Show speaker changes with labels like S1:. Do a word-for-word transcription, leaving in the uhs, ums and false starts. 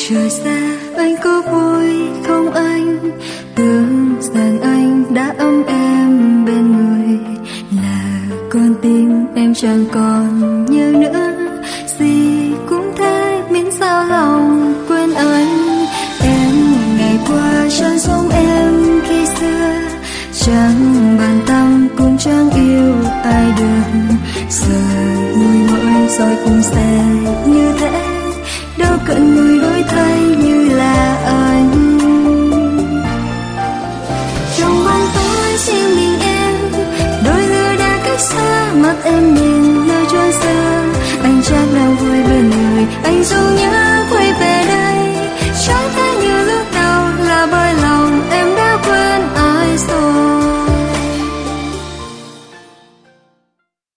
S1: Trời xa anh có vui không anh? Tưởng rằng anh đã ấm em bên người, là con tim em chẳng còn nhớ nữa. Gì cũng thế miễn sao lòng quên anh. Em ngày qua chẳng giống em khi xưa, chẳng bàn tâm cũng chẳng yêu ai được. Giờ nguôi ngoai rồi cũng sẽ như thế, đâu cần người đổi thay như là anh. Trong bóng tối riêng mình em, đôi lứa đã cách xa, mắt em nhìn nơi chỗ